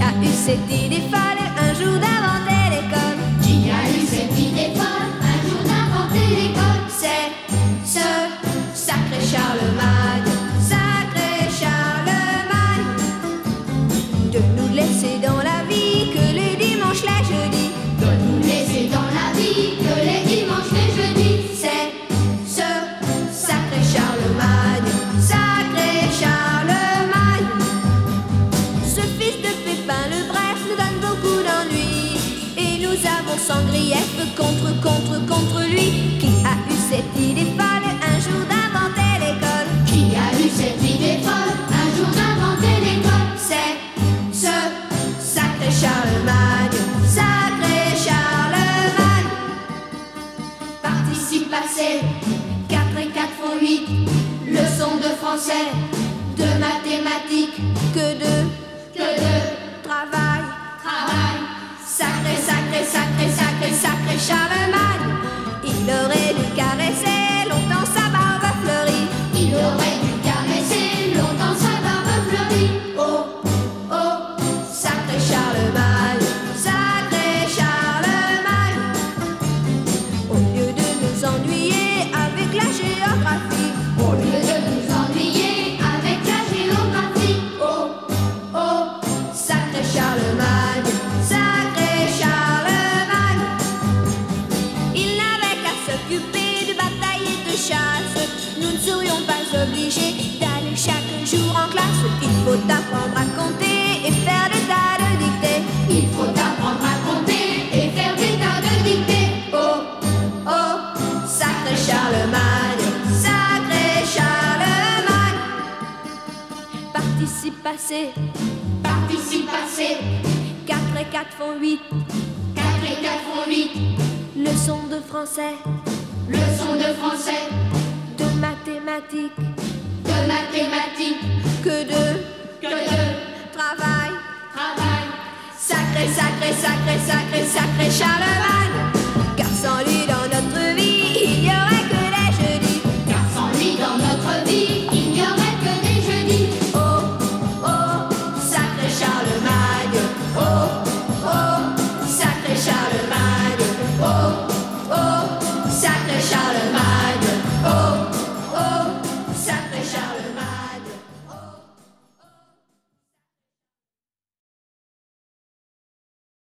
a eu cette idée folle un jour d'inventer l'école? Qui a eu cette idée folle un jour d'inventer l'école? C'est ce sacré Charlemagne, sacré Charlemagne, de nous laisser dans la vie que les dimanches, les jeudis, De nous laisser dans la vie que les dimanches, les jeudis. c'est ce sacré Charlemagne, sacré Charlemagne. Ce fils de Pépin le Bref nous donne beaucoup d'ennuis, et nous avons sans grief contre lui. Qui a eu cette idée folle un jour d'inventer l'école? Qui a eu cette idée folle un jour d'inventer l'école? C'est ce sacré Charlemagne, sacré Charlemagne. Participe passé, 4 et 4 font 8. Leçon de français, de mathématiques, Que de travail, travail. sacré, sacré, sacré, sacré, sacré Charlemagne. Il aurait dû caresser longtemps sa barbe fleurie. Il aurait dû caresser longtemps sa barbe fleurie. Oh, oh, sacré Charlemagne, sacré Charlemagne. Au lieu de nous ennuyer avec la géographie, Au lieu de nous ennuyer avec la géographie. oh, oh, sacré Charlemagne, sacré Charlemagne. Il n'avait qu'à s'occuper de bataille et de chasse. Nous ne serions pas obligés d'aller chaque jour en classe. Il faut apprendre à compter et faire des tas de dictées. Il faut apprendre à compter et faire des tas de dictées. Oh, oh, sacré Charlemagne, sacré Charlemagne. Participe passé, Participe passé, 4 et 4 font 8. 4 et 4 font 8. Leçon de français, Leçon de français, de mathématiques, de mathématiques, que de de travail. travail. Sacré, sacré, sacré, sacré, sacré Charlemagne.